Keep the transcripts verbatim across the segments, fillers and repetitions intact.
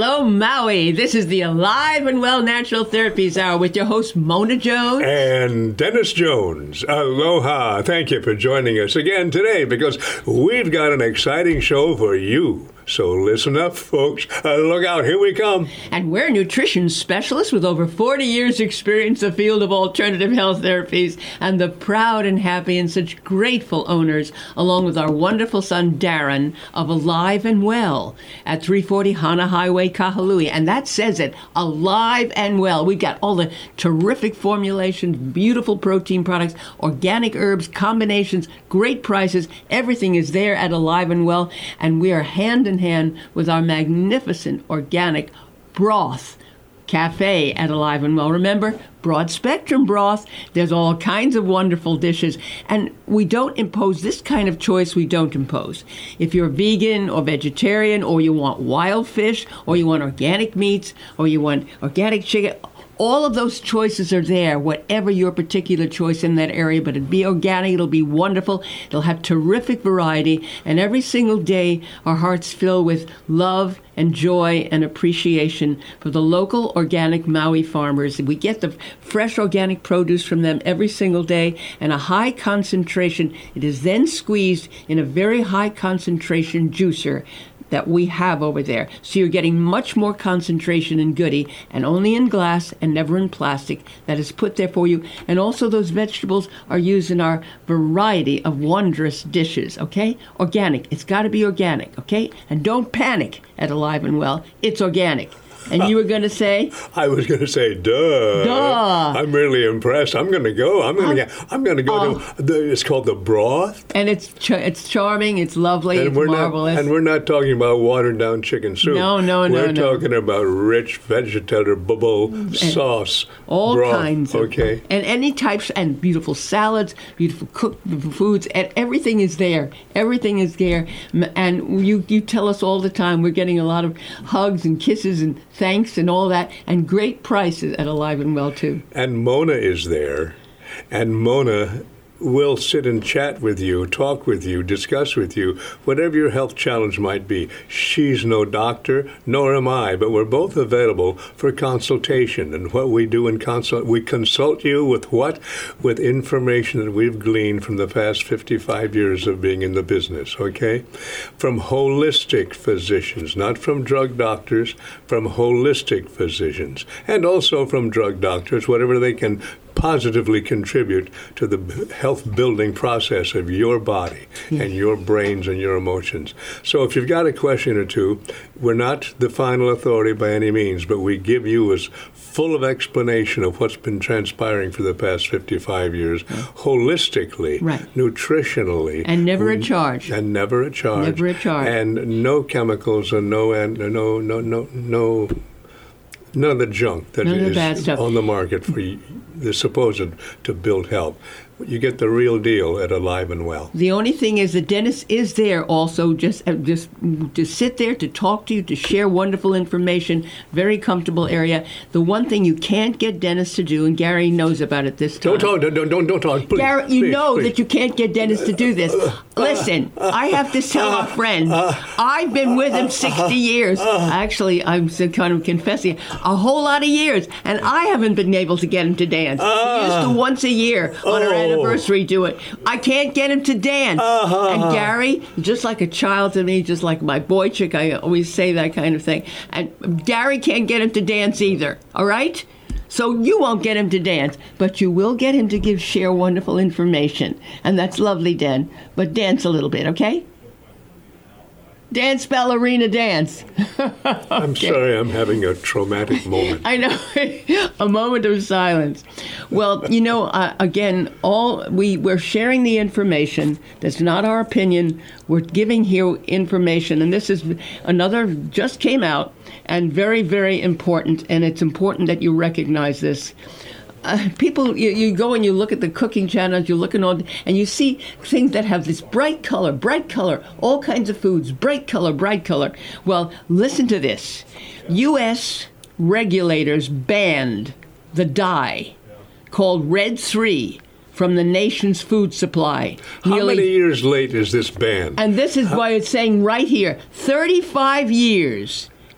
Hello, Maui. This is the Alive and Well Natural Therapies Hour with your host, Mona Jones. And Dennis Jones. Aloha. Thank you for joining us again today because we've got an exciting show for you. So listen up, folks. Uh, look out. Here we come. And we're nutrition specialists with over forty years experience in the field of alternative health therapies and the proud and happy and such grateful owners, along with our wonderful son, Darren, of Alive and Well at three forty Hana Highway, Kahului. And that says it, Alive and Well. We've got all the terrific formulations, beautiful protein products, organic herbs, combinations, great prices. Everything is there at Alive and Well. And we are hand in hand with our magnificent organic broth cafe at Alive and Well. Remember, broad spectrum broth. There's all kinds of wonderful dishes. And we don't impose this kind of choice. We don't impose. If you're vegan or vegetarian, or you want wild fish, or you want organic meats, or you want organic chicken, all of those choices are there, whatever your particular choice in that area, but it'll be organic, it'll be wonderful, it'll have terrific variety, and every single day our hearts fill with love and joy and appreciation for the local organic Maui farmers. We get the fresh organic produce from them every single day, and a high concentration. It is then squeezed in a very high concentration juicer that we have over there. So you're getting much more concentration and goodie, and only in glass and never in plastic, that is put there for you. And also those vegetables are used in our variety of wondrous dishes, okay? Organic. It's got to be organic, okay? And don't panic at Alive and Well. It's organic. And you were going to say? I was going to say, duh. Duh. I'm really impressed. I'm going to go. I'm going to. Uh, I'm going to go uh, to. The, it's called the broth. And it's ch- it's charming. It's lovely. And it's we're marvelous. Not, and we're not talking about watered down chicken soup. No, no, no, We're no. talking about rich vegetable and sauce. All broth, kinds of. Okay. And any types, and beautiful salads, beautiful cooked foods, and everything is there. Everything is there. And you, you tell us all the time, we're getting a lot of hugs and kisses and thanks and all that, and great prices at Alive and Well, too. And Mona is there, and Mona will sit and chat with you, talk with you, discuss with you, whatever your health challenge might be. She's no doctor, nor am I, but we're both available for consultation. And what we do in consult, we consult you with what? With information that we've gleaned from the past fifty-five years of being in the business, okay? From holistic physicians, not from drug doctors, from holistic physicians, and also from drug doctors, whatever they can positively contribute to the health building process of your body and your brains and your emotions. So if you've got a question or two, we're not the final authority by any means, but we give you as full of explanation of what's been transpiring for the past fifty-five years, holistically, right. nutritionally. And never a charge. And never a charge. Never a charge. And no chemicals and no, and no, no, no, no, none of the junk that None of the is bad stuff. on the market for the supposed to build health. You get the real deal at Alive and Well. The only thing is that Dennis is there also just uh, just to sit there, to talk to you, to share wonderful information, very comfortable area. The one thing you can't get Dennis to do, and Gary knows about it this time. Don't talk, don't, don't, don't talk, please. Gary, you please, know please. that you can't get Dennis to do this. Listen, I have to tell our friend, I've been with him sixty years. Actually, I'm kind of confessing, a whole lot of years, and I haven't been able to get him to dance. He used to once a year on our Oh. anniversary do it. I can't get him to dance. Uh-huh. And Gary, just like a child to me, just like my boy chick, I always say that kind of thing. And Gary can't get him to dance either, all right? So you won't get him to dance, but you will get him to give share wonderful information. And that's lovely, Dan. But dance a little bit, okay? Dance, ballerina, dance. I'm Okay. sorry, I'm having a traumatic moment. I know, a moment of silence. Well, you know, uh, again, all we we're sharing the information. That's not our opinion. We're giving here information, and this is another just came out, and very, very important. And it's important that you recognize this. Uh, people, you, you go and you look at the cooking channels, you look at all, and you see things that have this bright color, bright color, all kinds of foods, bright color, bright color. Well, listen to this. U S regulators banned the dye called Red three from the nation's food supply. How Nearly, many years late is this ban? and this is why it's saying right here, thirty-five years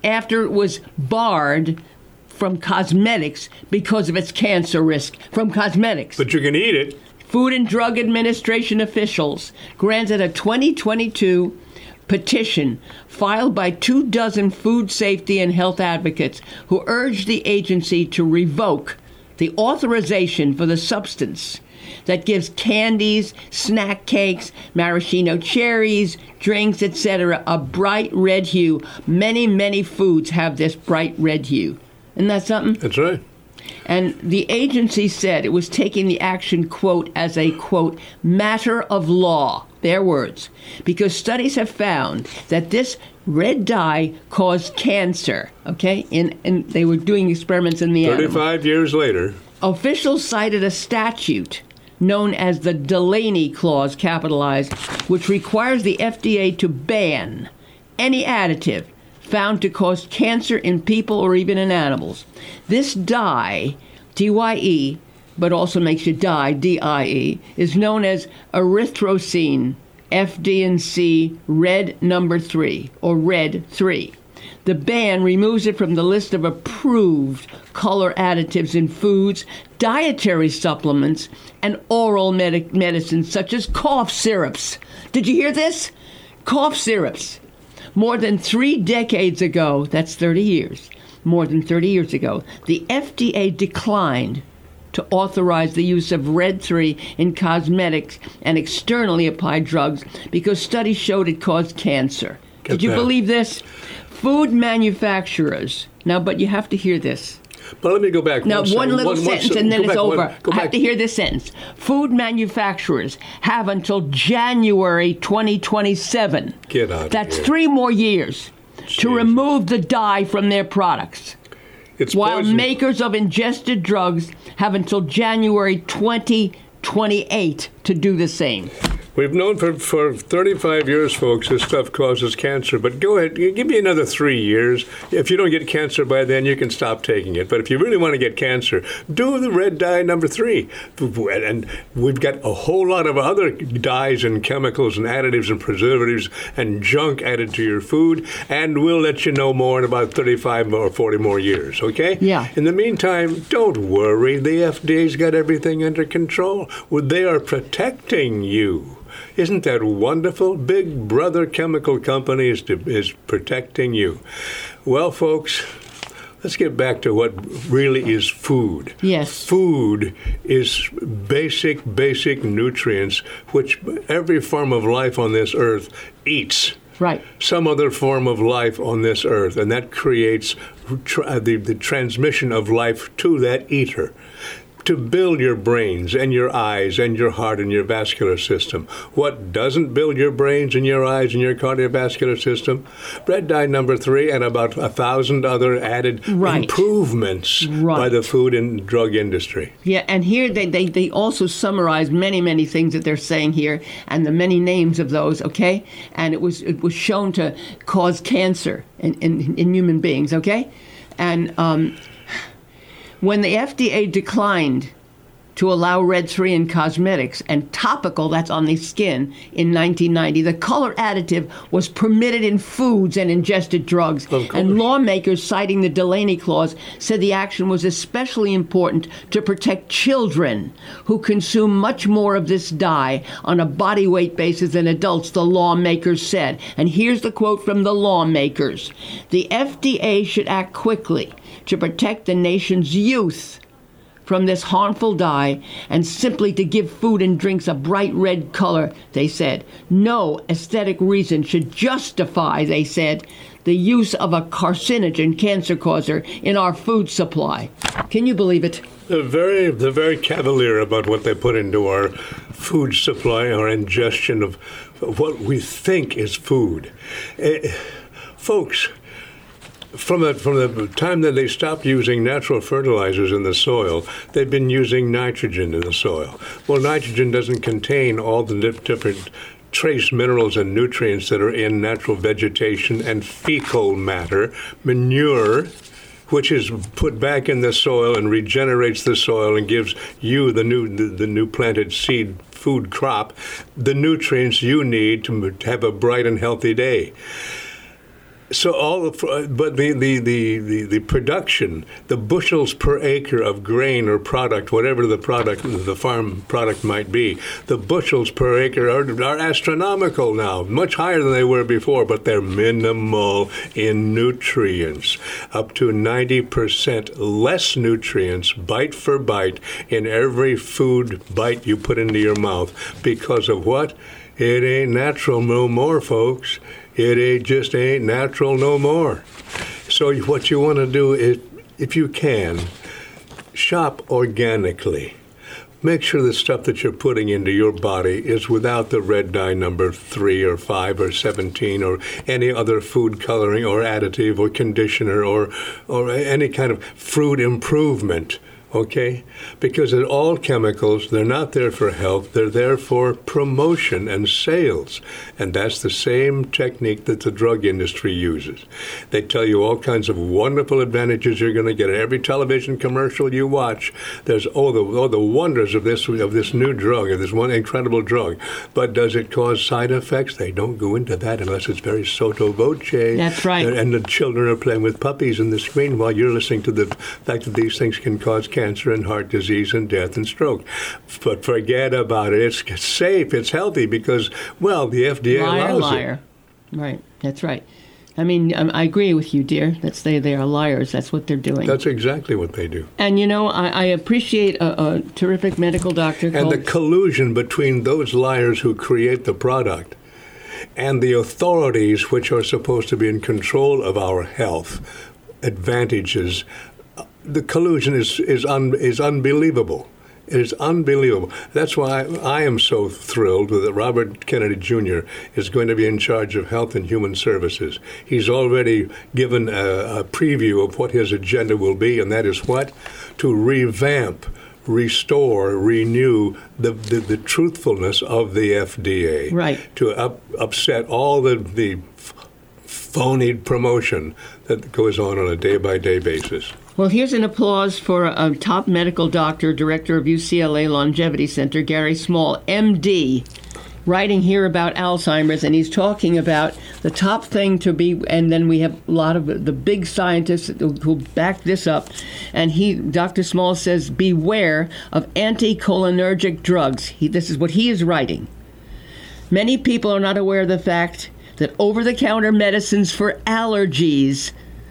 after it was barred from cosmetics because of its cancer risk from cosmetics. But you can eat it. Food and Drug Administration officials granted a twenty twenty-two petition filed by two dozen food safety and health advocates who urged the agency to revoke the authorization for the substance that gives candies, snack cakes, maraschino cherries, drinks, et cetera a bright red hue. Many, many foods have this bright red hue. Isn't that something? That's right. And the agency said it was taking the action, quote, as a, quote, matter of law, their words, because studies have found that this red dye caused cancer, okay? And, and they were doing experiments in the animals. thirty-five years later. Officials cited a statute known as the Delaney Clause, capitalized, which requires the F D A to ban any additive found to cause cancer in people or even in animals. This dye, D Y E, but also makes you die, D I E, is known as erythrocene, F D and C, red number three, or red three. The ban removes it from the list of approved color additives in foods, dietary supplements, and oral medic- medicines such as cough syrups. Did you hear this? Cough syrups. More than three decades ago, that's thirty years, more than thirty years ago, the F D A declined to authorize the use of red three in cosmetics and externally applied drugs because studies showed it caused cancer. Get Did you that. believe this? Food manufacturers, now, but you have to hear this. But let me go back. Now, one, one second. little one, sentence one, and then go it's back, over. One, go I have back. to hear this sentence. Food manufacturers have until January twenty twenty-seven. Get out of That's here. three more years Jesus. to remove the dye from their products. It's While poison. makers of ingested drugs have until January twenty twenty-eight to do the same. We've known for, for thirty-five years, folks, this stuff causes cancer. But go ahead, give me another three years. If you don't get cancer by then, you can stop taking it. But if you really want to get cancer, do the red dye number three. And we've got a whole lot of other dyes and chemicals and additives and preservatives and junk added to your food. And we'll let you know more in about thirty-five or forty more years, okay? Yeah. In the meantime, don't worry. The F D A's got everything under control. Well, they are protecting you. Isn't that wonderful? Big Brother Chemical Company is, to, is protecting you. Well, folks, let's get back to what really is food. Yes. Food is basic, basic nutrients which every form of life on this earth eats. Right. Some other form of life on this earth, and that creates tra- the, the transmission of life to that eater, to build your brains and your eyes and your heart and your vascular system. What doesn't build your brains and your eyes and your cardiovascular system? Red dye number three and about a thousand other added Right. improvements Right. by the food and drug industry. Yeah, and here they, they, they also summarize many, many things that they're saying here and the many names of those, okay? And it was it was shown to cause cancer in, in, in human beings, okay? And um, when the F D A declined to allow red three in cosmetics and topical, that's on the skin, in nineteen ninety, the color additive was permitted in foods and ingested drugs. Of course. And lawmakers, citing the Delaney Clause, said the action was especially important to protect children who consume much more of this dye on a body weight basis than adults, the lawmakers said. And here's the quote from the lawmakers. The F D A should act quickly to protect the nation's youth from this harmful dye and simply to give food and drinks a bright red color, they said. No aesthetic reason should justify, they said, the use of a carcinogen cancer causer in our food supply. Can you believe it? They're very, they're very cavalier about what they put into our food supply, our ingestion of what we think is food. Eh, folks, From the, from the time that they stopped using natural fertilizers in the soil, they've been using nitrogen in the soil. Well, nitrogen doesn't contain all the dif- different trace minerals and nutrients that are in natural vegetation and fecal matter, manure, which is put back in the soil and regenerates the soil and gives you, the new, the, the new planted seed food crop, the nutrients you need to have a bright and healthy day. So all of, but the, the, the, the, the production, the bushels per acre of grain or product, whatever the product, the farm product might be, the bushels per acre are, are astronomical now, much higher than they were before, but they're minimal in nutrients. Up to ninety percent less nutrients, bite for bite, in every food bite you put into your mouth. Because of what? It ain't natural no more, folks. It ain't just ain't natural no more. So what you want to do is, if you can, shop organically. Make sure the stuff that you're putting into your body is without the red dye number three or five or seventeen or any other food coloring or additive or conditioner or or any kind of fruit improvement. Okay? Because they're all chemicals. They're not there for health. They're there for promotion and sales. And that's the same technique that the drug industry uses. They tell you all kinds of wonderful advantages you're going to get. In every television commercial you watch, there's all the, all the wonders of this, of this new drug, of this one incredible drug. But does it cause side effects? They don't go into that unless it's very sotto voce. That's right. And the children are playing with puppies in the screen while you're listening to the fact that these things can cause cancer. Cancer and heart disease and death and stroke. But forget about it. It's safe. It's healthy because, well, the F D A liar, allows liar. it. Right. That's right. I mean, I agree with you, dear. That's they, they are liars. That's what they're doing. That's exactly what they do. And, you know, I, I appreciate a, a terrific medical doctor And called... the collusion between those liars who create the product and the authorities which are supposed to be in control of our health advantages. The collusion is is un, is unbelievable. It is unbelievable. That's why I am so thrilled that Robert Kennedy Junior is going to be in charge of Health and Human Services. He's already given a, a preview of what his agenda will be, and that is what? To revamp, restore, renew the, the, the truthfulness of the F D A. Right. To up, upset all the, the phony promotion that goes on on a day-by-day basis. Well, here's an applause for a top medical doctor, director of U C L A Longevity Center, Gary Small, M D, writing here about Alzheimer's, and he's talking about the top thing to be, and then we have a lot of the big scientists who back this up, and he, Doctor Small says, beware of anticholinergic drugs. He, this is what he is writing. Many people are not aware of the fact that over-the-counter medicines for allergies,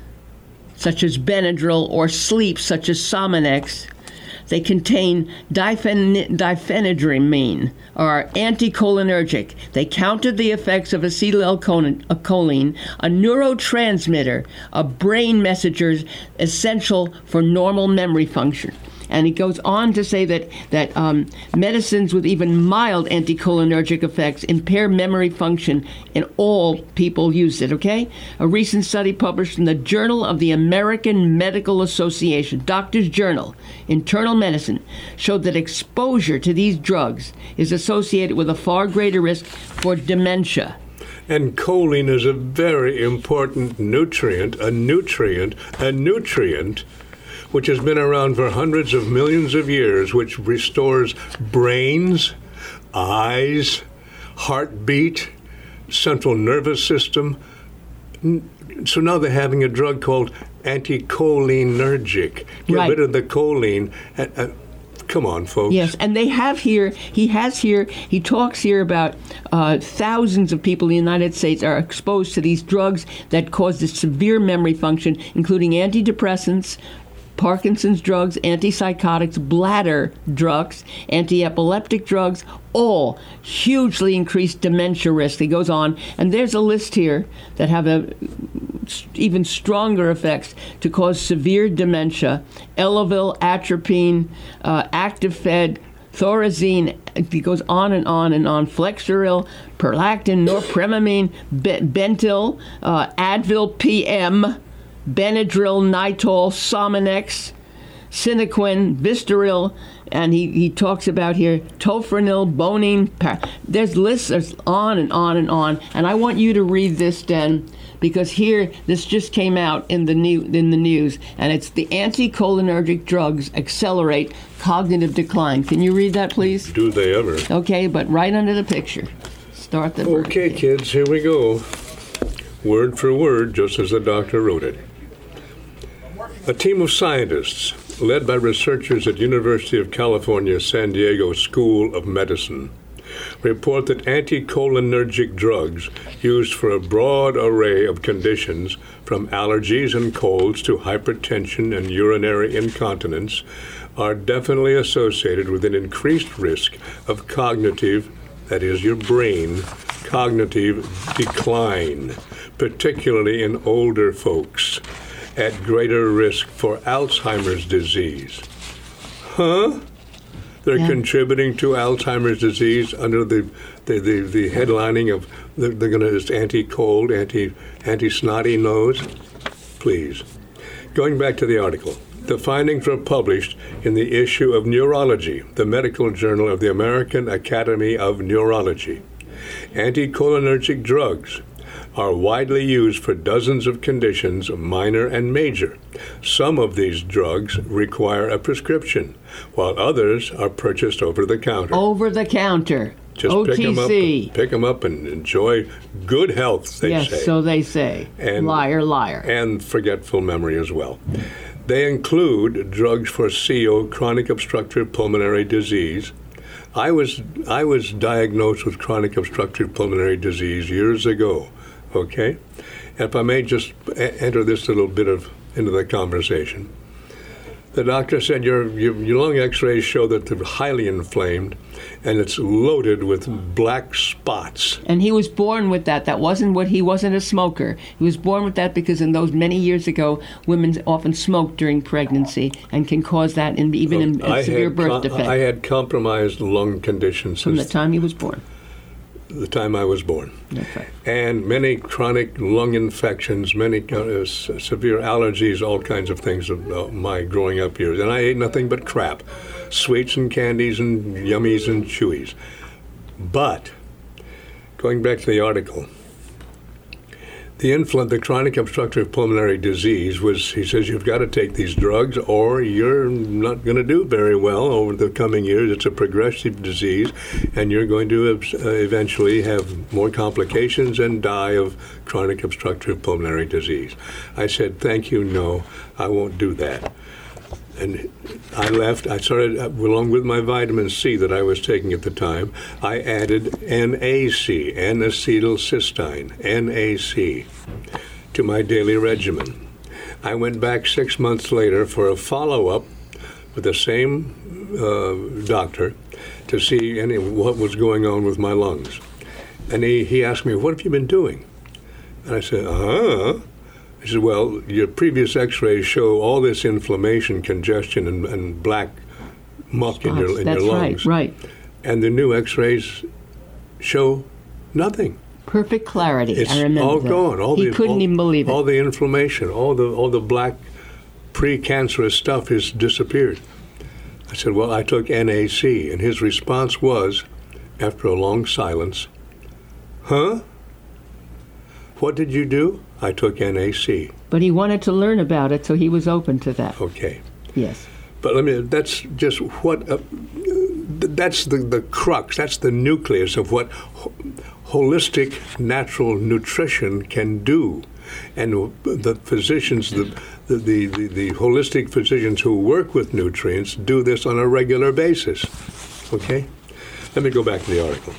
such as Benadryl, or sleep, such as Sominex, they contain diphen- diphenhydramine, or are anticholinergic. They counter the effects of acetylcholine, a neurotransmitter, a brain messenger essential for normal memory function. And he goes on to say that, that um, medicines with even mild anticholinergic effects impair memory function, and all people use it, okay? A recent study published in the Journal of the American Medical Association, Doctor's Journal, Internal Medicine, showed that exposure to these drugs is associated with a far greater risk for dementia. And choline is a very important nutrient, a nutrient, a nutrient, which has been around for hundreds of millions of years, which restores brains, eyes, heartbeat, central nervous system. So now they're having a drug called anticholinergic. Get right. rid of the choline. Uh, uh, come on, folks. Yes, and they have here, he has here, he talks here about uh, thousands of people in the United States are exposed to these drugs that cause this severe memory function, including antidepressants, Parkinson's drugs, antipsychotics, bladder drugs, anti-epileptic drugs, all hugely increased dementia risk. He goes on, and there's a list here that have a, even stronger effects to cause severe dementia: Elavil, atropine, uh, Actifed, Thorazine. He goes on and on and on. Flexeril, Prolactin, Norpremamine, Be- Bentyl, uh, Advil P M, Benadryl, Nitol, Sominex, Sinequin, Vistaril, and he, he talks about here Tofranil, Bonine. Par- There's lists there's on and on and on. And I want you to read this, Den, because here this just came out in the new in the news, and it's the anticholinergic drugs accelerate cognitive decline. Can you read that, please? Do they ever? Okay, but right under the picture. Start the. Okay, kids, here we go. word for word, just as the doctor wrote it. A team of scientists, led by researchers at University of California, San Diego School of Medicine, report that anticholinergic drugs used for a broad array of conditions, from allergies and colds to hypertension and urinary incontinence, are definitely associated with an increased risk of cognitive, that is your brain, cognitive decline, particularly in older folks, at greater risk for Alzheimer's disease. Huh? They're yeah. contributing to Alzheimer's disease under the the, the, the headlining of they're, they're going to anti-cold, anti anti-snotty nose. Please. Going back to the article, the findings were published in the issue of Neurology, the medical journal of the American Academy of Neurology. Anticholinergic drugs are widely used for dozens of conditions, minor and major. Some of these drugs require a prescription, while others are purchased over the counter. Over the counter. Just O T C. pick them up, pick them up and enjoy good health, they yes, say. Yes, so they say. And, liar, liar. And forgetful memory as well. They include drugs for C O, chronic obstructive pulmonary disease. I was I was diagnosed with chronic obstructive pulmonary disease years ago. Okay, and if I may just a- enter this little bit of into the conversation. The doctor said your, your your lung X-rays show that they're highly inflamed, and it's loaded with black spots. And he was born with that. That wasn't what he wasn't a smoker. He was born with that because in those many years ago, women often smoked during pregnancy and can cause that in even in a severe birth com- defect. I had compromised lung conditions from the time he was born. The time I was born. That's right. And many chronic lung infections, many uh, s- severe allergies, all kinds of things of uh, my growing up years. And I ate nothing but crap, sweets and candies and yummies and chewies. But, going back to the article, the infl- the chronic obstructive pulmonary disease was, he says, you've got to take these drugs or you're not going to do very well over the coming years. It's a progressive disease, and you're going to uh, eventually have more complications and die of chronic obstructive pulmonary disease. I said, thank you, no, I won't do that. And I left, I started, along with my vitamin C that I was taking at the time, I added N A C, N-acetylcysteine, N A C, to my daily regimen. I went back six months later for a follow-up with the same uh, doctor to see any, what was going on with my lungs. And he, he asked me, what have you been doing? And I said, uh-huh. He said, well, your previous x-rays show all this inflammation, congestion, and, and black muck Spots. in your in That's your lungs. Right, right. And the new x-rays show nothing. Perfect clarity. It's I remember all that. gone. All he the, couldn't all, even believe it. All the inflammation, all the all the black precancerous stuff has disappeared. I said, well, I took N A C. And his response was, after a long silence, huh? What did you do? I took N A C. But he wanted to learn about it, so he was open to that. Okay. Yes. But let me, that's just what, uh, that's the, the crux, that's the nucleus of what ho- holistic natural nutrition can do. And the physicians, the, the, the, the, the holistic physicians who work with nutrients do this on a regular basis. Okay? Let me go back to the article.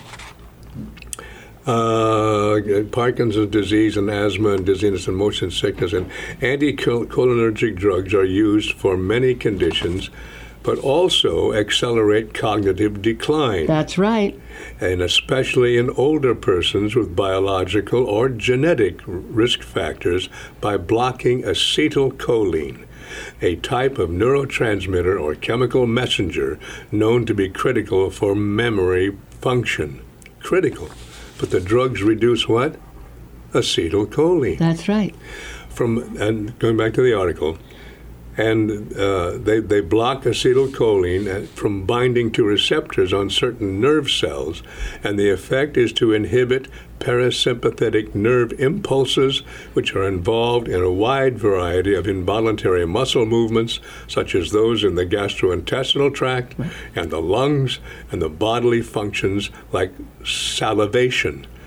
Uh, Parkinson's disease and asthma and dizziness and motion sickness and anticholinergic drugs are used for many conditions, but also accelerate cognitive decline. That's right. And especially in older persons with biological or genetic risk factors by blocking acetylcholine, a type of neurotransmitter or chemical messenger known to be critical for memory function. Critical. But the drugs reduce what? Acetylcholine. That's right. From and going back to the article, and uh, they they block acetylcholine from binding to receptors on certain nerve cells, and the effect is to inhibit parasympathetic nerve impulses, which are involved in a wide variety of involuntary muscle movements, such as those in the gastrointestinal tract and the lungs, and the bodily functions like salivation,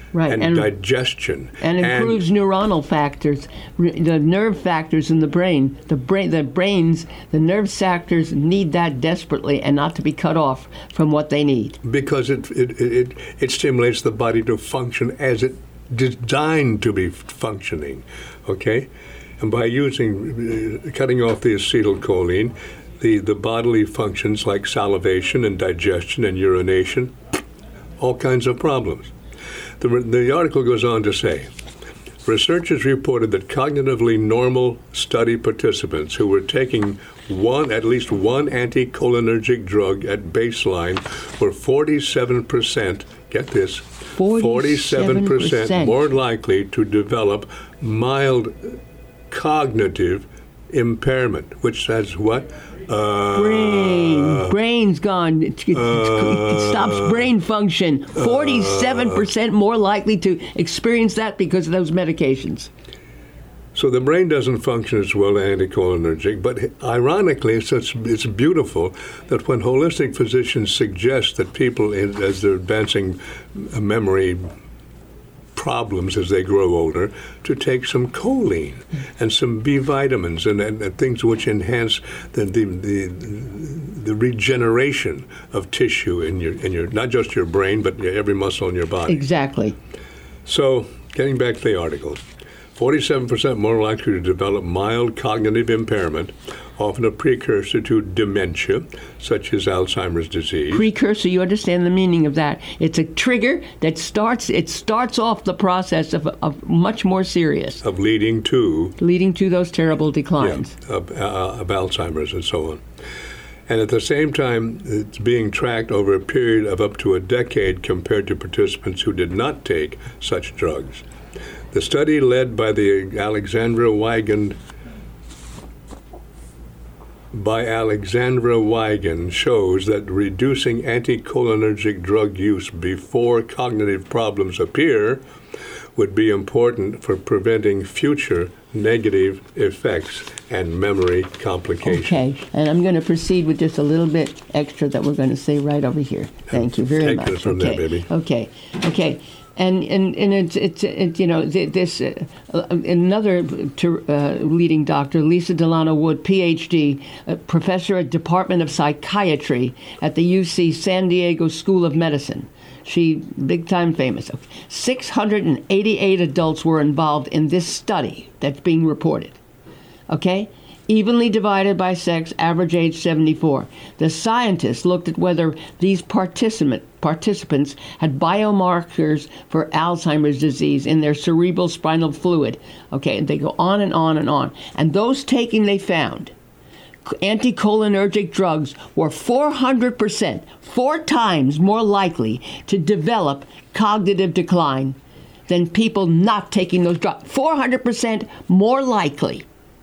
Right. and, and digestion. And improves and, neuronal factors, the nerve factors in the brain. The brain, the brains, the nerve factors need that desperately, and not to be cut off from what they need. Because it it it, it stimulates the body to function as it designed to be functioning. Okay, and by using uh, cutting off the acetylcholine, the the bodily functions like salivation and digestion and urination, all kinds of problems. The, the article goes on to say, researchers reported that cognitively normal study participants who were taking one, at least one anticholinergic drug at baseline were forty-seven percent, get this, forty-seven percent more likely to develop mild cognitive impairment, which says what? Uh, brain. Brain's gone. It, it, uh, it stops brain function. forty-seven percent more likely to experience that because of those medications. So the brain doesn't function as well anticholinergic, but ironically, it's, it's beautiful that when holistic physicians suggest that people, as they're advancing memory problems as they grow older, to take some choline and some B vitamins and, and, and things which enhance the, the the the regeneration of tissue in your in your not just your brain but every muscle in your body. Exactly. So, getting back to the article, forty-seven percent more likely to develop mild cognitive impairment, often a precursor to dementia, such as Alzheimer's disease. Precursor, you understand the meaning of that. It's a trigger that starts, it starts off the process of, of much more serious. Of leading to. Leading to those terrible declines. Yeah, of, uh, of Alzheimer's and so on. And at the same time, it's being tracked over a period of up to a decade compared to participants who did not take such drugs. The study led by the Alexandra Wiegand by Alexandra Wiegand shows that reducing anticholinergic drug use before cognitive problems appear would be important for preventing future negative effects and memory complications. Okay, and I'm going to proceed with just a little bit extra that we're going to say right over here. Thank you very Take much. Take it from okay. there, baby. Okay, okay. And and and it's it's it, you know this uh, another ter, uh, leading doctor, Lisa Delano Wood, P H D, uh, professor at Department of Psychiatry at the U C San Diego School of Medicine. She big time famous. six hundred eighty-eight adults were involved in this study that's being reported. Okay? Evenly divided by sex, average age seventy-four. The scientists looked at whether these participant, participants had biomarkers for Alzheimer's disease in their cerebral spinal fluid. Okay, and they go on and on and on. And those taking, they found, anticholinergic drugs were four hundred percent, four times more likely to develop cognitive decline than people not taking those drugs. four hundred percent more likely.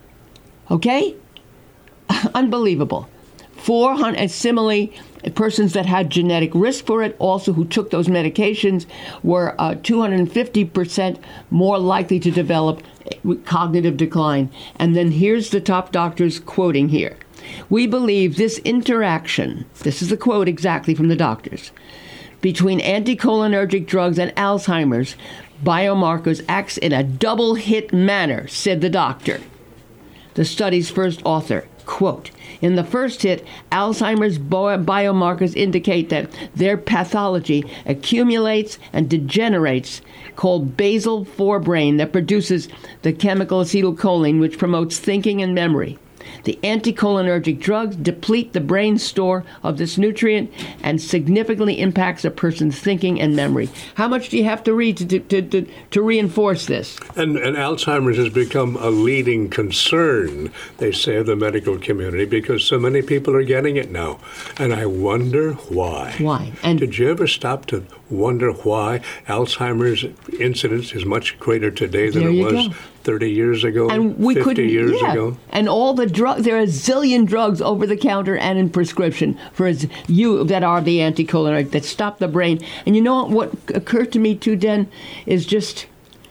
Okay? Unbelievable. four hundred, and similarly, persons that had genetic risk for it, also who took those medications, were uh, two hundred fifty percent more likely to develop cognitive decline. And then here's the top doctors quoting here. We believe this interaction, this is the quote exactly from the doctors, between anticholinergic drugs and Alzheimer's biomarkers acts in a double hit manner, said the doctor. The study's first author, quote, in the first hit, Alzheimer's biomarkers indicate that their pathology accumulates and degenerates, called basal forebrain, that produces the chemical acetylcholine, which promotes thinking and memory. The anticholinergic drugs deplete the brain store of this nutrient and significantly impacts a person's thinking and memory. How much do you have to read to to, to, to reinforce this? And, and Alzheimer's has become a leading concern, they say, of the medical community because so many people are getting it now. And I wonder why. Why? And did you ever stop to wonder why Alzheimer's incidence is much greater today than it was go. thirty years ago, and we fifty couldn't, years yeah. ago? And all the drugs, there are a zillion drugs over the counter and in prescription for you that are the anticholinergic that stop the brain. And you know what occurred to me too, Den, is just,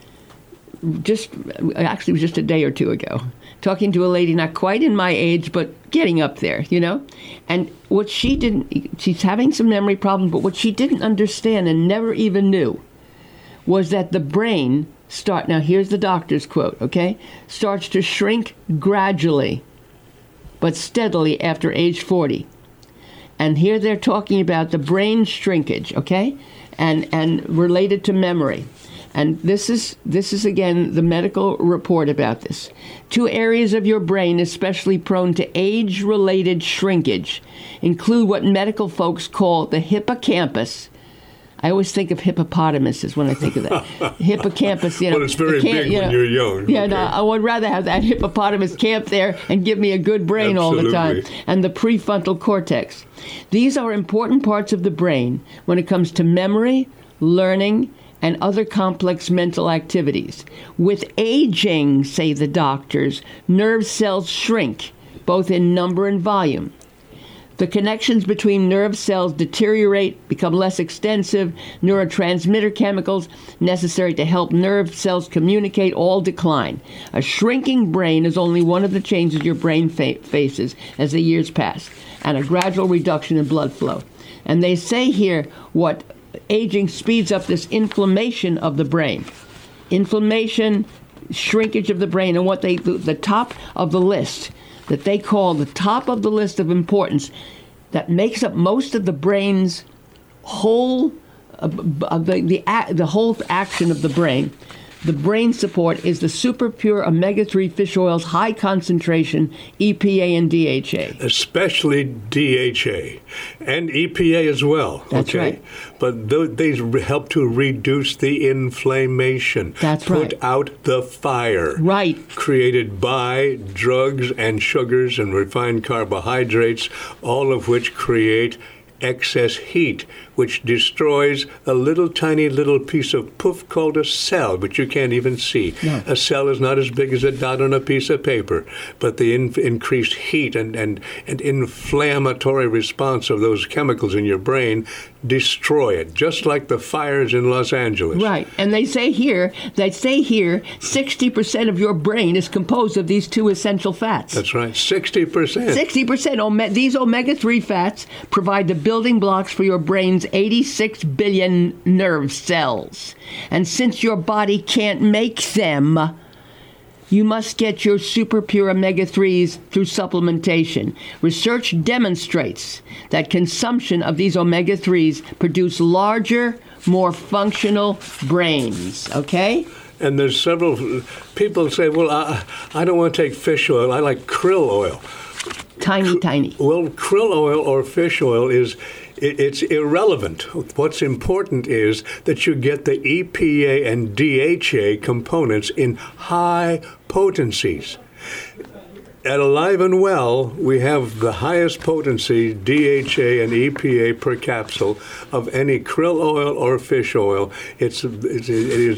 just actually it was just a day or two ago, talking to a lady not quite in my age, but getting up there, you know? And what she didn't, she's having some memory problems, but what she didn't understand and never even knew was that the brain start, now here's the doctor's quote, okay, starts to shrink gradually, but steadily after age forty. And here they're talking about the brain shrinkage, okay, and and related to memory. And this is, this is again, the medical report about this. Two areas of your brain especially prone to age-related shrinkage include what medical folks call the hippocampus. I always think of hippopotamuses when I think of that. Hippocampus, you know. Well, it's very big you when know, you're young. Yeah, okay. no, I would rather have that hippopotamus camp there and give me a good brain Absolutely. all the time. And the prefrontal cortex. These are important parts of the brain when it comes to memory, learning, and other complex mental activities. With aging, say the doctors, nerve cells shrink, both in number and volume. The connections between nerve cells deteriorate, become less extensive. Neurotransmitter chemicals necessary to help nerve cells communicate all decline. A shrinking brain is only one of the changes your brain fa- faces as the years pass, and a gradual reduction in blood flow. And they say here what aging speeds up this inflammation of the brain. Inflammation, shrinkage of the brain, and what they, the, the top of the list that they call the top of the list of importance that makes up most of the brain's whole, uh, the, the, the whole action of the brain. The brain support is the super pure omega three fish oils, high concentration E P A and D H A. Especially D H A and E P A as well. That's okay? right. But th- they help to reduce the inflammation. That's Put right. Put out the fire. Right. Created by drugs and sugars and refined carbohydrates, all of which create excess heat, which destroys a little tiny little piece of poof called a cell, which you can't even see. No. A cell is not as big as a dot on a piece of paper, but the in- increased heat and, and, and inflammatory response of those chemicals in your brain destroy it, just like the fires in Los Angeles. Right. And they say here, they say here, sixty percent of your brain is composed of these two essential fats. That's right, sixty percent. sixty percent. Ome- these omega three fats provide the building blocks for your brain's eighty-six billion nerve cells. And since your body can't make them, you must get your super pure omega threes through supplementation. Research demonstrates that consumption of these omega threes produce larger, more functional brains. Okay? And there's several people say, well, I, I don't want to take fish oil. I like krill oil. Tiny, tiny. Well, krill oil or fish oil is it, it's irrelevant. What's important is that you get the E P A and D H A components in high potencies. At Alive and Well, we have the highest potency D H A and E P A per capsule of any krill oil or fish oil. It's, it's it is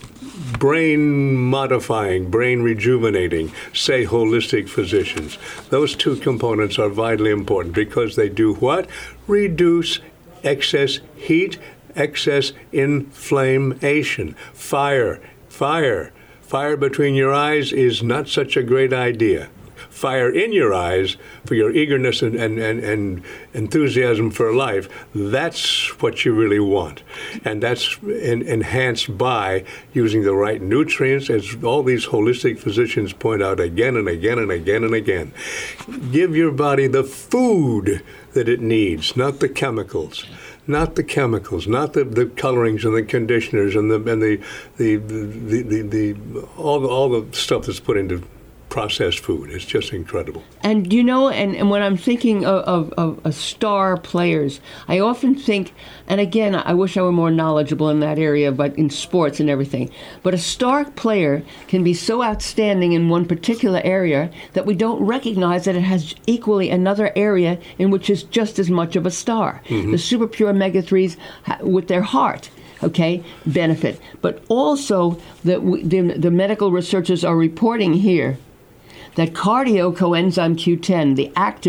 brain modifying, brain rejuvenating, say holistic physicians. Those two components are vitally important because they do what? Reduce excess heat, excess inflammation. Fire, fire. Fire between your eyes is not such a great idea. Fire in your eyes for your eagerness and, and, and, and enthusiasm for life, that's what you really want. And that's en- enhanced by using the right nutrients, as all these holistic physicians point out again and again and again and again. Give your body the food that it needs, not the chemicals. Not the chemicals, not the, the colorings and the conditioners and the and the the the, the, the, the all the all the stuff that's put into processed food. It's just incredible. And you know, and, and when I'm thinking of, of, of, of star players, I often think, and again, I wish I were more knowledgeable in that area, but in sports and everything, but a star player can be so outstanding in one particular area that we don't recognize that it has equally another area in which is just as much of a star. Mm-hmm. The super pure omega threes ha- with their heart, okay, benefit. But also, the, the, the medical researchers are reporting here that cardio coenzyme Q ten, the active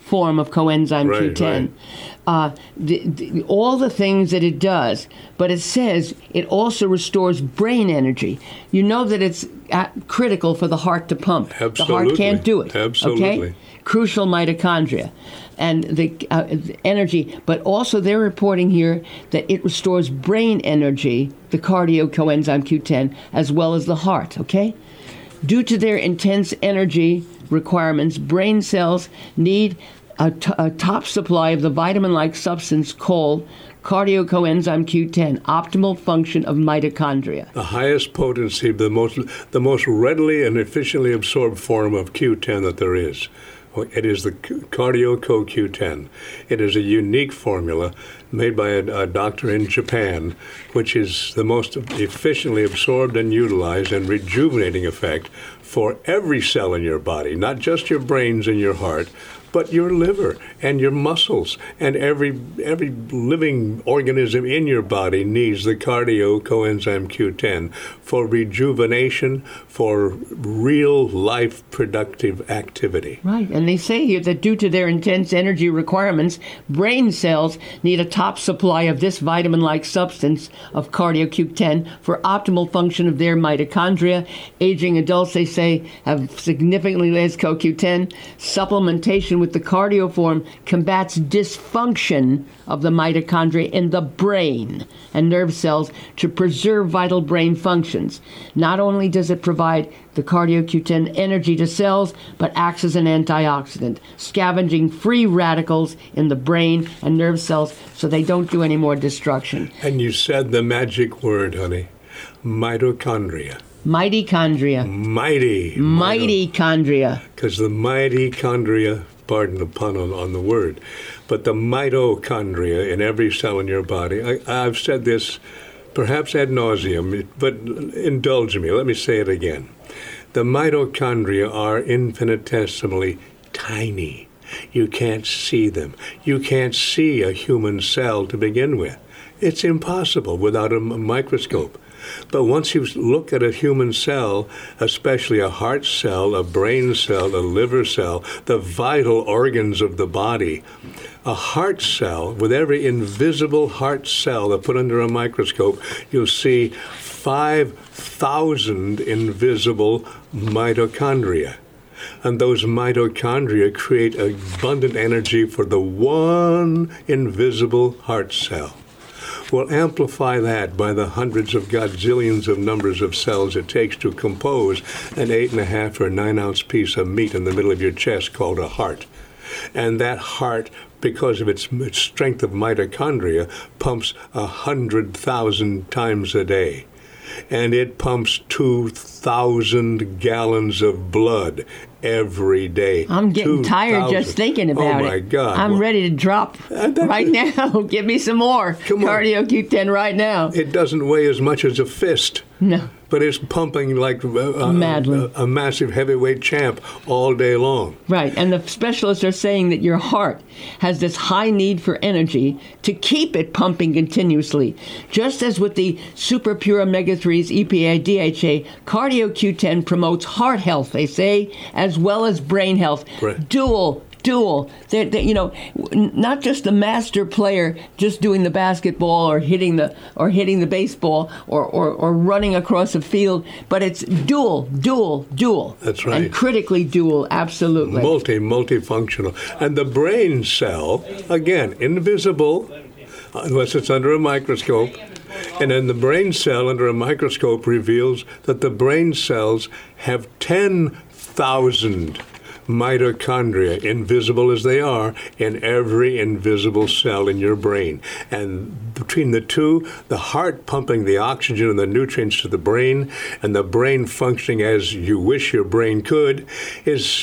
form of coenzyme Right, Q ten. right. Uh, the, the, all the things that it does, but it says it also restores brain energy. You know that it's at, critical for the heart to pump. Absolutely. The heart can't do it. Absolutely. Okay? Crucial mitochondria and the, uh, the energy, but also they're reporting here that it restores brain energy, the cardio coenzyme Q ten, as well as the heart, okay? Due to their intense energy requirements, brain cells need a, t- a top supply of the vitamin-like substance called cardio coenzyme Q ten, optimal function of mitochondria. The highest potency, the most, the most readily and efficiently absorbed form of Q ten that there is. It is the Cardio Co Q ten. It is a unique formula made by a, a doctor in Japan, which is the most efficiently absorbed and utilized and rejuvenating effect for every cell in your body, not just your brains and your heart, but your liver and your muscles, and every every living organism in your body needs the Cardio Coenzyme Q ten for rejuvenation, for real life productive activity. Right, and they say here that due to their intense energy requirements, brain cells need a top supply of this vitamin-like substance of Cardio Q ten for optimal function of their mitochondria. Aging adults, they say, have significantly less C O Q ten. Supplementation with the cardio form combats dysfunction of the mitochondria in the brain and nerve cells to preserve vital brain functions. Not only does it provide the Cardio Q ten energy to cells, but acts as an antioxidant, scavenging free radicals in the brain and nerve cells so they don't do any more destruction. And you said the magic word, honey, mitochondria. Mitochondria. Mighty. Mitochondria. Because the mitochondria, pardon the pun on, on the word, but the mitochondria in every cell in your body, I, I've said this perhaps ad nauseum, but indulge me, let me say it again. The mitochondria are infinitesimally tiny. You can't see them. You can't see a human cell to begin with. It's impossible without a microscope. But once you look at a human cell, especially a heart cell, a brain cell, a liver cell, the vital organs of the body, a heart cell, with every invisible heart cell that put under a microscope, you'll see five thousand invisible mitochondria. And those mitochondria create abundant energy for the one invisible heart cell. We'll amplify that by the hundreds of godzillions of numbers of cells it takes to compose an eight and a half or nine ounce piece of meat in the middle of your chest called a heart. And that heart, because of its, its strength of mitochondria, pumps a hundred thousand times a day. And it pumps two thousand gallons of blood every day. I'm getting tired just thinking about it. Oh, my God. I'm well, ready to drop right now. Give me some more Come on. Cardio Q ten right now. It doesn't weigh as much as a fist. No. But it's pumping like a, Madly. a, a massive heavyweight champ all day long. Right, and the specialists are saying that your heart has this high need for energy to keep it pumping continuously. Just as with the super pure omega threes, E P A, D H A, Cardio Q ten promotes heart health, they say, as well as brain health. Right. Dual Dual, they're, they're, you know, not just the master player just doing the basketball or hitting the or hitting the baseball or, or, or running across a field, but it's dual, dual, dual. That's right. And critically dual, absolutely. Multi, multifunctional. And the brain cell, again, invisible, unless it's under a microscope. And then the brain cell under a microscope reveals that the brain cells have ten thousand mitochondria, invisible as they are, in every invisible cell in your brain. And between the two, the heart pumping the oxygen and the nutrients to the brain, and the brain functioning as you wish your brain could, is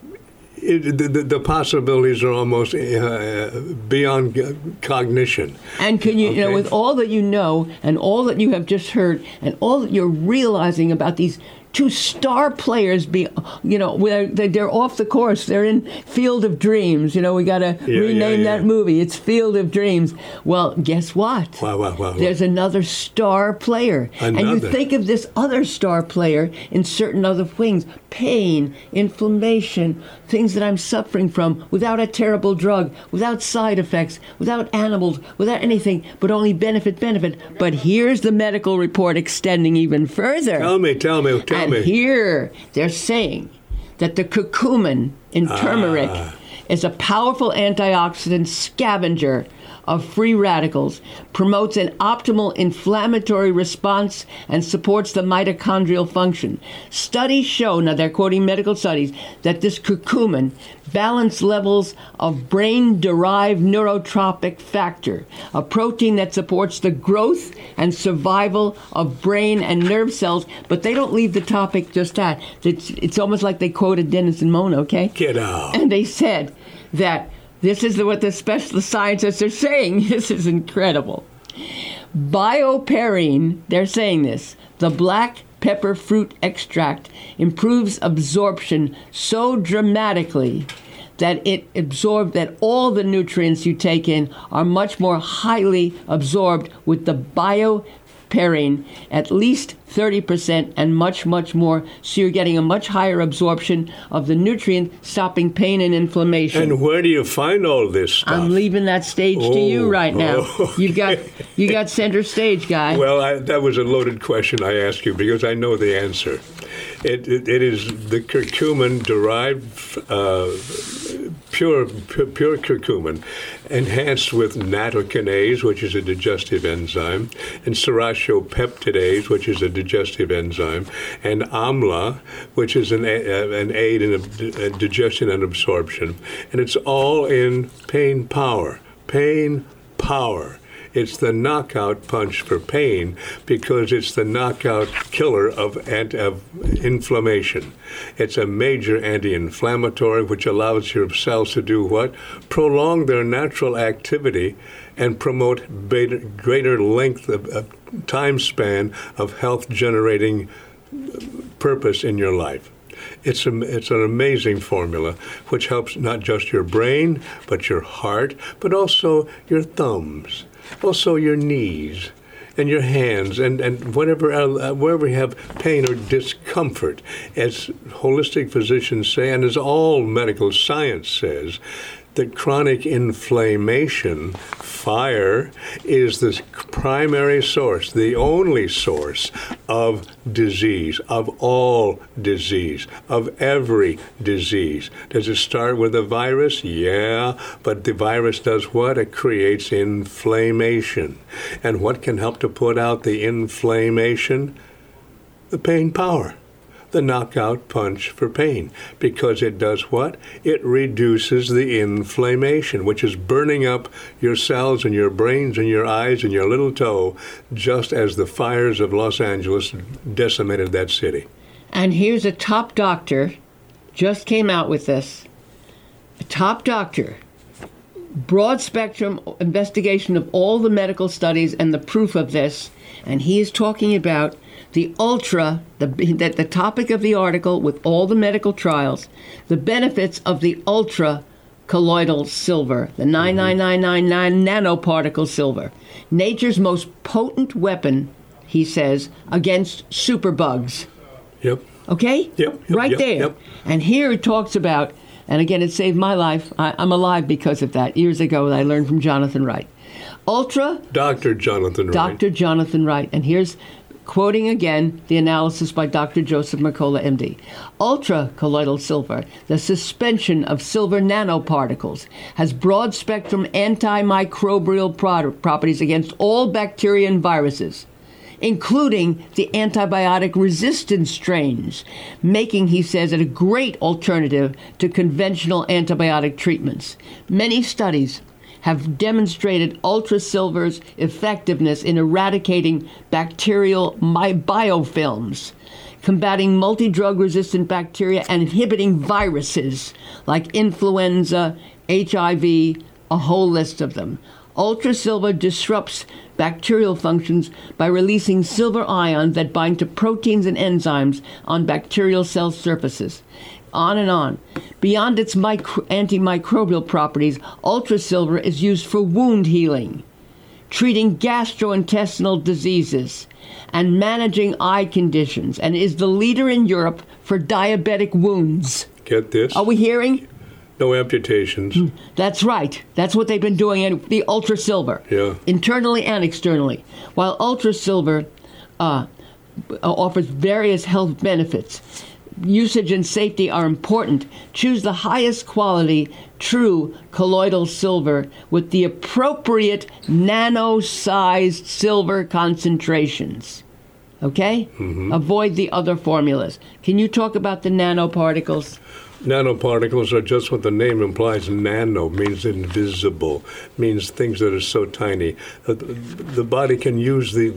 It, the, the possibilities are almost uh, beyond cognition. And can you, okay. you know, with all that you know and all that you have just heard and all that you're realizing about these two star players be, you know, they're, they're off the course. They're in Field of Dreams. You know, we got to yeah, rename yeah, yeah. that movie. It's Field of Dreams. Well, guess what? Wow, wow, wow, wow. There's another star player. Another. And you think of this other star player in certain other things, pain, inflammation, things that I'm suffering from without a terrible drug, without side effects, without animals, without anything, but only benefit, benefit. But here's the medical report extending even further. Tell me, tell me, tell and me. here they're saying that the curcumin in turmeric Ah. is a powerful antioxidant scavenger of free radicals, promotes an optimal inflammatory response, and supports the mitochondrial function. Studies show, now they're quoting medical studies, that this curcumin balanced levels of brain-derived neurotropic factor, a protein that supports the growth and survival of brain and nerve cells. But they don't leave the topic just that. It's, it's almost like they quoted Dennis and Mona, okay? Get out. And they said that this is what the specialist scientists are saying. This is incredible. Bioperine, they're saying this, the black pepper fruit extract improves absorption so dramatically that it absorbs, that all the nutrients you take in are much more highly absorbed with the bioperine, at least thirty percent and much, much more. So you're getting a much higher absorption of the nutrient, stopping pain and inflammation. And where do you find all this stuff? I'm leaving that stage to you Oh, right now. oh, You've got you got center stage, guy. Well, I, that was a loaded question I asked you because I know the answer. It, it, it is the curcumin derived, uh, pure, pure pure curcumin, enhanced with nattokinase, which is a digestive enzyme, and serratiopeptidase, which is a digestive enzyme, and amla, which is an, a, an aid in a, a digestion and absorption. And it's all in pain power. Pain power. It's the knockout punch for pain because it's the knockout killer of, anti, of inflammation. It's a major anti-inflammatory which allows your cells to do what? Prolong their natural activity and promote beta, greater length of, of time span of health-generating purpose in your life. It's, a, it's an amazing formula which helps not just your brain, but your heart, but also your thumbs. Also your knees and your hands and, and whatever, uh, wherever you have pain or discomfort. As holistic physicians say, and as all medical science says, that chronic inflammation, fire, is the primary source, the only source of disease, of all disease, of every disease. Does it start with a virus? Yeah, but the virus does what? It creates inflammation. And what can help to put out the inflammation? The pain power. The knockout punch for pain, because it does what? It reduces the inflammation, which is burning up your cells and your brains and your eyes and your little toe, just as the fires of Los Angeles decimated that city. And here's a top doctor, just came out with this, a top doctor, broad spectrum investigation of all the medical studies and the proof of this, and he is talking about the ultra, the, the, the topic of the article with all the medical trials, the benefits of the ultra colloidal silver, the nine nine nine nine nine nanoparticle silver, nature's most potent weapon, he says, against superbugs. Yep. Okay? Yep. yep right yep, there. Yep. And here it talks about, and again, it saved my life. I, I'm alive because of that. Years ago, I learned from Jonathan Wright. Ultra. Doctor Jonathan Wright. Doctor Jonathan Wright. And here's quoting again the analysis by Doctor Joseph Mercola, M D. Ultra-colloidal silver, the suspension of silver nanoparticles, has broad-spectrum antimicrobial pro- properties against all bacteria and viruses, including the antibiotic resistant strains, making, he says, it a great alternative to conventional antibiotic treatments. Many studies have demonstrated ultra-silver's effectiveness in eradicating bacterial biofilms, combating multi-drug resistant bacteria, and inhibiting viruses like influenza, H I V, a whole list of them. Ultra Silver disrupts bacterial functions by releasing silver ions that bind to proteins and enzymes on bacterial cell surfaces. On and on. Beyond its micro- antimicrobial properties, Ultra Silver is used for wound healing, treating gastrointestinal diseases, and managing eye conditions, and is the leader in Europe for diabetic wounds. Get this? Are we hearing? No amputations. That's right. That's what they've been doing in the Ultra Silver, Yeah. internally and externally. While Ultra Silver uh, offers various health benefits, usage and safety are important. Choose the highest quality, true colloidal silver with the appropriate nano-sized silver concentrations. Okay? Mm-hmm. Avoid the other formulas. Can you talk about the nanoparticles? Nanoparticles are just what the name implies. Nano means invisible, means things that are so tiny. that The body can use the,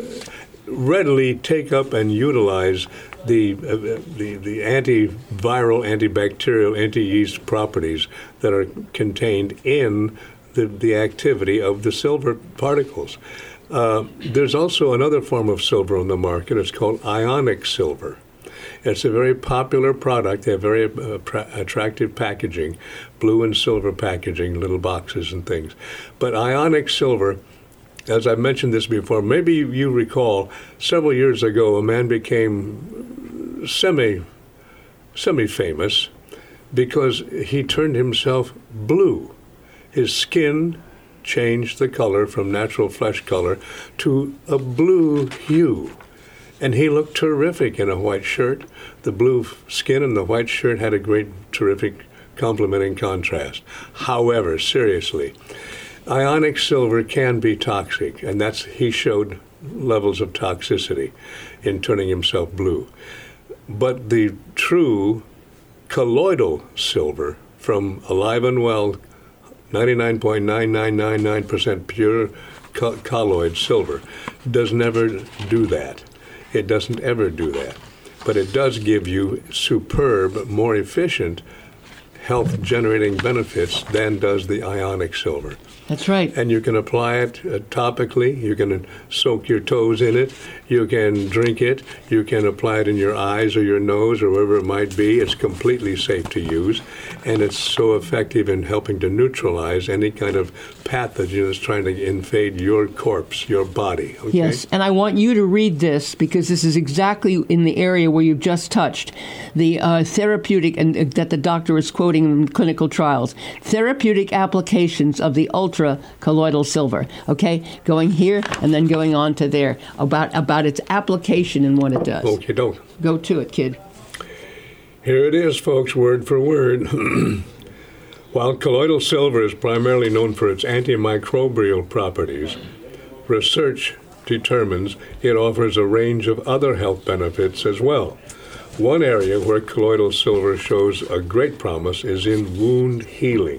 readily take up and utilize the uh, the, the antiviral, antibacterial, anti-yeast properties that are contained in the, the activity of the silver particles. Uh, there's also another form of silver on the market. It's called ionic silver. It's a very popular product. They have very uh, pra- attractive packaging, blue and silver packaging, little boxes and things. But ionic silver, as I mentioned this before, maybe you recall, several years ago, a man became semi, semi-famous because he turned himself blue. His skin changed the color from natural flesh color to a blue hue. And he looked terrific in a white shirt. The blue skin and the white shirt had a great, terrific complementing contrast. However, seriously, ionic silver can be toxic, and that's he showed levels of toxicity in turning himself blue. But the true colloidal silver from Alive and Well, ninety-nine point nine nine nine nine percent pure co- colloid silver, does never do that. It doesn't ever do that. But it does give you superb, more efficient health-generating benefits than does the ionic silver. That's right. And you can apply it uh, topically. You can soak your toes in it. You can drink it. You can apply it in your eyes or your nose or wherever it might be. It's completely safe to use. And it's so effective in helping to neutralize any kind of pathogen that's trying to invade your corpse, your body. Okay? Yes, and I want you to read this because this is exactly in the area where you've just touched. The uh, therapeutic, and uh, that the doctor is quoting in clinical trials, therapeutic applications of the ultra colloidal silver. Okay, going here and then going on to there about about its application and what it does. Okay, don't. Go to it, kid. Here it is, folks, word for word. While colloidal silver is primarily known for its antimicrobial properties, research determines it offers a range of other health benefits as well. One area where colloidal silver shows a great promise is in wound healing.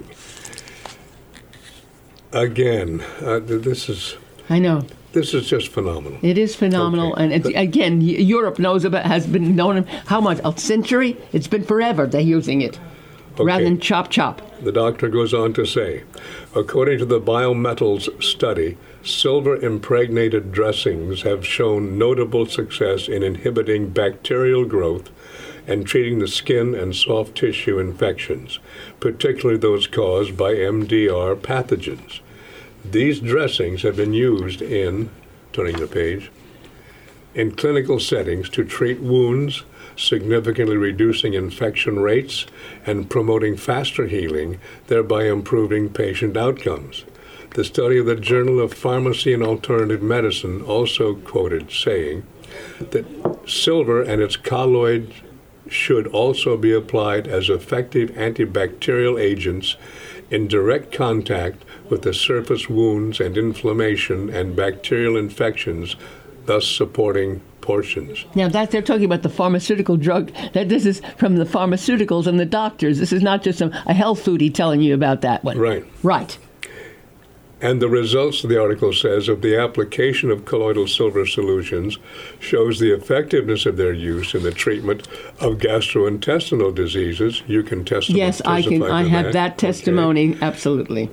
Again, uh, this is I know. this is just phenomenal. It is phenomenal, Okay. and it's, again, y- Europe knows about, has been known how much, a century? It's been forever they're using it, rather Okay. than chop chop. The doctor goes on to say, according to the Biometals study, silver-impregnated dressings have shown notable success in inhibiting bacterial growth and treating the skin and soft tissue infections, particularly those caused by M D R pathogens. These dressings have been used in, turning the page, in clinical settings to treat wounds, significantly reducing infection rates and promoting faster healing, thereby improving patient outcomes. The study of the Journal of Pharmacy and Alternative Medicine also quoted saying that silver and its colloids should also be applied as effective antibacterial agents in direct contact with the surface wounds and inflammation and bacterial infections, thus supporting portions. Now that they're talking about the pharmaceutical drug, that this is from the pharmaceuticals and the doctors. This is not just a, a health foodie telling you about that one. Right. Right. And the results, the article says, of the application of colloidal silver solutions shows the effectiveness of their use in the treatment of gastrointestinal diseases. You can testify. Yes, I can. I have that testimony. Okay. Absolutely.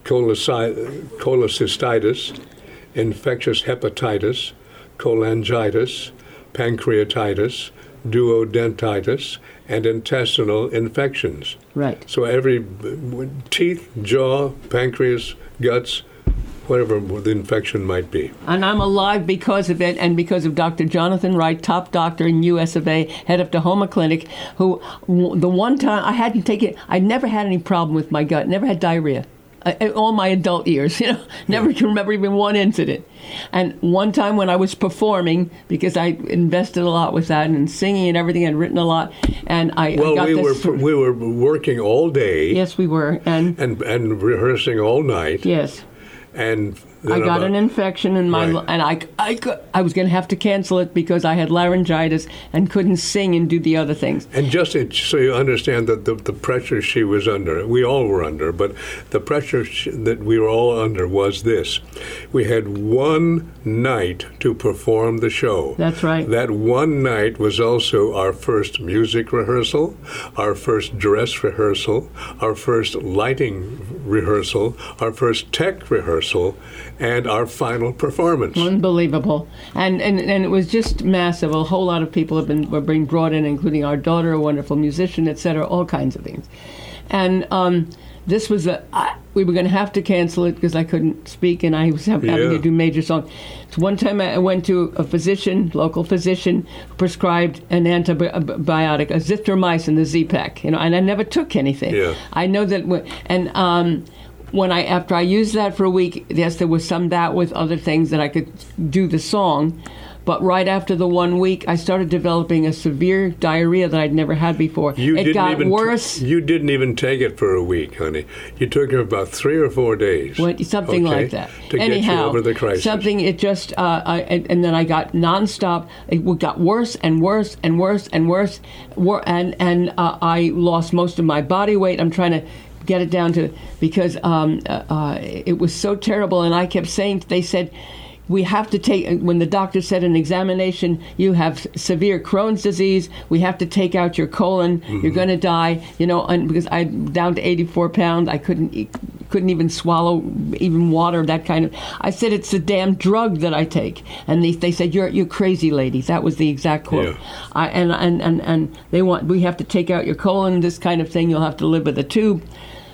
cholecy- cholecystitis, infectious hepatitis, cholangitis, pancreatitis, duodentitis, and intestinal infections. Right. So every teeth, jaw, pancreas, guts, whatever the infection might be. And I'm alive because of it, and because of Doctor Jonathan Wright, top doctor in U S of A, head of Tahoma Clinic, who the one time I hadn't taken, I never had any problem with my gut, never had diarrhea. Uh, all my adult years, you know, never Yeah. can remember even one incident. And one time when I was performing, because I invested a lot with that and singing and everything, I'd written a lot, and I, Well, I got we this. were we were working all day. Yes, we were, and And and rehearsing all night. yes. And I then got about- an infection in my, Right. and I, I, cou- I was going to have to cancel it because I had laryngitis and couldn't sing and do the other things. And just it- so you understand that the, the pressure she was under, we all were under, but the pressure sh- that we were all under was this. We had one night to perform the show. That's right. That one night was also our first music rehearsal, our first dress rehearsal, our first lighting rehearsal, our first tech rehearsal, and our final performance. Unbelievable, and, and and it was just massive. A whole lot of people have been were being brought in, including our daughter, a wonderful musician, et cetera, all kinds of things. And um, this was a I, we were going to have to cancel it because I couldn't speak, and I was having Yeah. to do major songs. So one time I went to a physician, local physician, who prescribed an antibiotic, azithromycin, the Z-Pak, you know, and I never took anything. Yeah. I know that, w- and um, when I after I used that for a week, yes, there was some doubt with other things that I could do the song. But right after the one week, I started developing a severe diarrhea that I'd never had before. You it didn't got even t- worse. you didn't even take it for a week, honey. You took it about three or four days. What- something okay, like that. To Anyhow, get you over the crisis. something it just, uh, I, and, and then I got nonstop. It w- got worse and worse and worse and worse, Wor- and and uh, I lost most of my body weight. I'm trying to get it down to because um, uh, uh, it was so terrible, and I kept saying they said. We have to take, when the doctor said in examination, you have severe Crohn's disease, we have to take out your colon, Mm-hmm. you're going to die, you know, and because I'm down to eighty-four pounds, I couldn't eat, couldn't even swallow even water, that kind of, I said, it's the damn drug that I take. And they, they said, you're you crazy lady. That was the exact quote. Yeah. I, and, and, and, and they want, we have to take out your colon, this kind of thing, you'll have to live with a tube.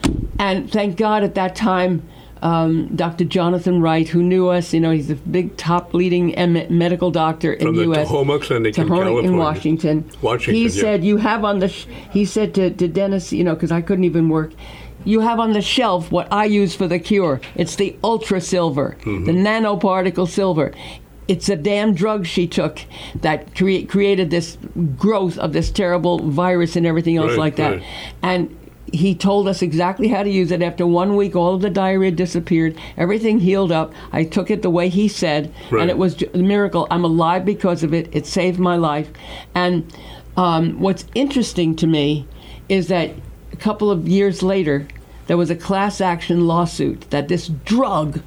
And thank God at that time, Um, Doctor Jonathan Wright, who knew us, you know, he's a big top leading em- medical doctor in From the the U S Tahoma Clinic in Tahoma California. in Washington. Washington, He yeah. said, you have on the, sh-, he said to, to Dennis, you know, because I couldn't even work, you have on the shelf what I use for the cure. It's the ultra silver, Mm-hmm. the nanoparticle silver. It's a damn drug she took that crea- created this growth of this terrible virus and everything else Right, like that. right. And he told us exactly how to use it. After one week, all of the diarrhea disappeared. Everything healed up. I took it the way he said, Right. and it was a miracle. I'm alive because of it. It saved my life. And um, what's interesting to me is that a couple of years later, there was a class action lawsuit that this drug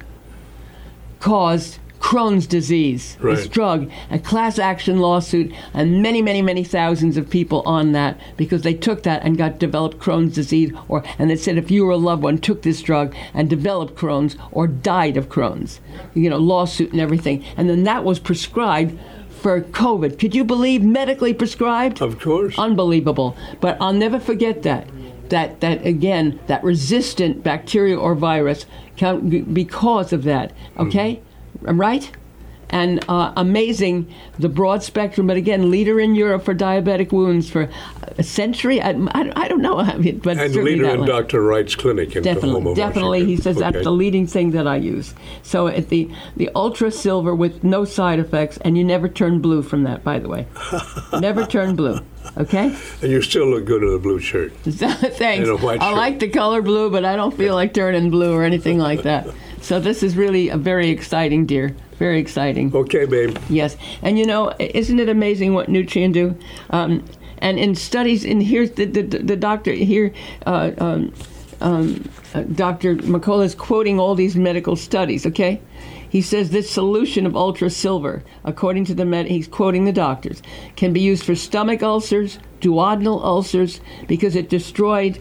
caused Crohn's disease, this Right. drug, a class action lawsuit, and many, many, many thousands of people on that because they took that and got developed Crohn's disease, or and they said if you or a loved one took this drug and developed Crohn's or died of Crohn's, you know, lawsuit and everything, and then that was prescribed for COVID. Could you believe medically prescribed? Of course. Unbelievable. But I'll never forget that. That that again, that resistant bacteria or virus, count because of that. Okay. Right? And uh, amazing, the broad spectrum, but again, leader in Europe for diabetic wounds for a century. I, I, I don't know, I mean, but And certainly leader that in one. Doctor Wright's clinic in Definitely, Tahoma, definitely. He Washington. says that's Okay. the leading thing that I use. So at the the ultra silver with no side effects, and you never turn blue from that, by the way. Never turn blue. Okay. And you still look good in a blue shirt. Thanks. In a white I shirt. like the color blue, but I don't feel like turning blue or anything like that. So this is really a very exciting, dear. Very exciting. Okay, babe. Yes, and you know, isn't it amazing what Nutrien do? Um, and in studies, in here, the the, the doctor here, uh, um, um, uh, Doctor McCullough is quoting all these medical studies. Okay, he says this solution of ultra silver, according to the med, he's quoting the doctors, can be used for stomach ulcers, duodenal ulcers, because it destroyed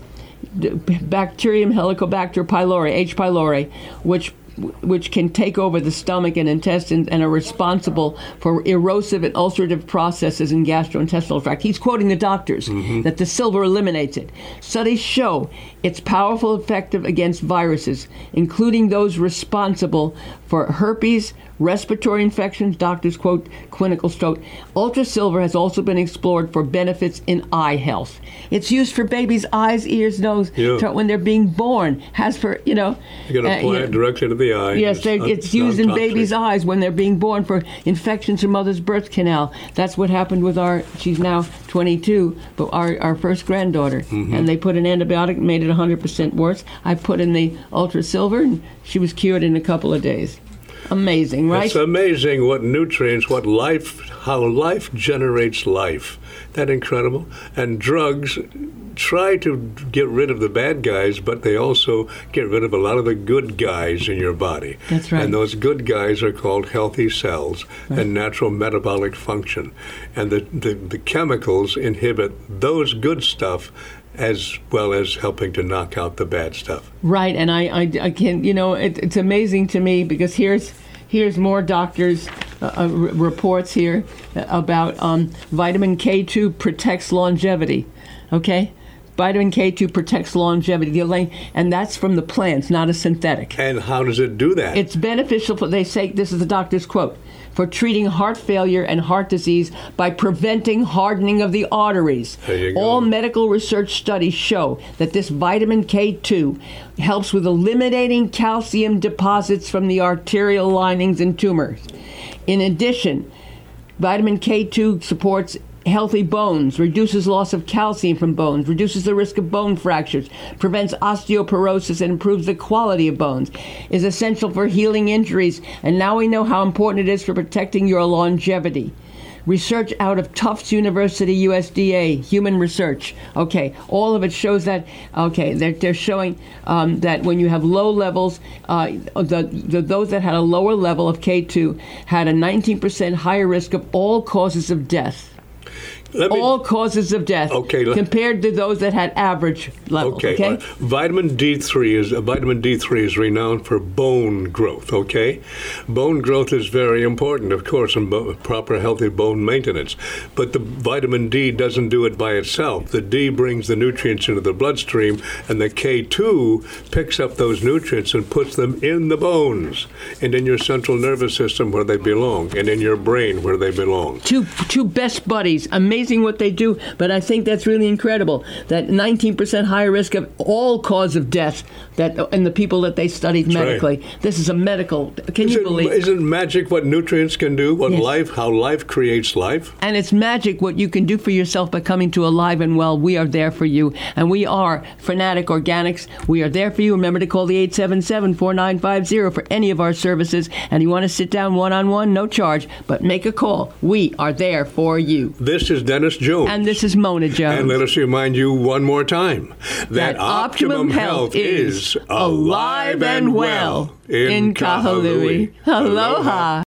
Bacterium Helicobacter pylori, H. pylori, which which can take over the stomach and intestines and are responsible for erosive and ulcerative processes in gastrointestinal tract. He's quoting the doctors mm-hmm. that the silver eliminates it. Studies show it's powerful, effective against viruses, including those responsible for herpes, respiratory infections, doctors quote clinical stroke. Ultra silver has also been explored for benefits in eye health. It's used for babies' eyes, ears, nose, yeah. when they're being born. Has for, you know. You're going to apply uh, it directly to the eye. Yes, it's, it's used in babies' eyes when they're being born for infections in mother's birth canal. That's what happened with our, she's now twenty-two, but our, our first granddaughter. Mm-hmm. And they put an antibiotic and made it one hundred percent worse. I put in the Ultra Silver, and she was cured in a couple of days. Amazing, right? It's amazing what nutrients, what life, how life generates life. That incredible? And drugs try to get rid of the bad guys, but they also get rid of a lot of the good guys in your body. That's right. And those good guys are called healthy cells right. and natural metabolic function. And the, the, the chemicals inhibit those good stuff as well as helping to knock out the bad stuff. Right, and I, I, I can, you know, it, it's amazing to me because here's here's more doctors' uh, uh, r- reports here about um, vitamin K two protects longevity, okay? Vitamin K two protects longevity, and that's from the plants, not a synthetic. And how does it do that? It's beneficial for, they say, this is the doctor's quote, for treating heart failure and heart disease by preventing hardening of the arteries. There you go. All medical research studies show that this vitamin K two helps with eliminating calcium deposits from the arterial linings and tumors. In addition, vitamin K two supports healthy bones, reduces loss of calcium from bones, reduces the risk of bone fractures, prevents osteoporosis, and improves the quality of bones, is essential for healing injuries, and now we know how important it is for protecting your longevity. Research out of Tufts University, U S D A, human research. Okay, all of it shows that, okay, they're, they're showing um, that when you have low levels, uh, the, the those that had a lower level of K two had a nineteen percent higher risk of all causes of death. Let me, all causes of death okay, let, compared to those that had average levels. Okay, okay? Uh, vitamin D three is uh, vitamin D three is renowned for bone growth. Okay, bone growth is very important, of course, and bo- proper healthy bone maintenance. But the vitamin D doesn't do it by itself. The D brings the nutrients into the bloodstream, and the K two picks up those nutrients and puts them in the bones and in your central nervous system where they belong, and in your brain where they belong. Two two best buddies. Amazing. Amazing what they do, but I think that's really incredible. That nineteen percent higher risk of all cause of death that in the people that they studied that's medically. Right. This is a medical. Can is you it, believe? Isn't magic what nutrients can do? What yes. life, how life creates life? And it's magic what you can do for yourself by coming to Alive and Well. We are there for you, and we are Fanatic Organics. We are there for you. Remember to call the eight seven seven, four nine five zero for any of our services. And you want to sit down one-on-one, no charge, but make a call. We are there for you. This is Dennis Jones. And this is Mona Jones. And let us remind you one more time that, that Optimum, Optimum Health is alive and well in Kahului. Aloha.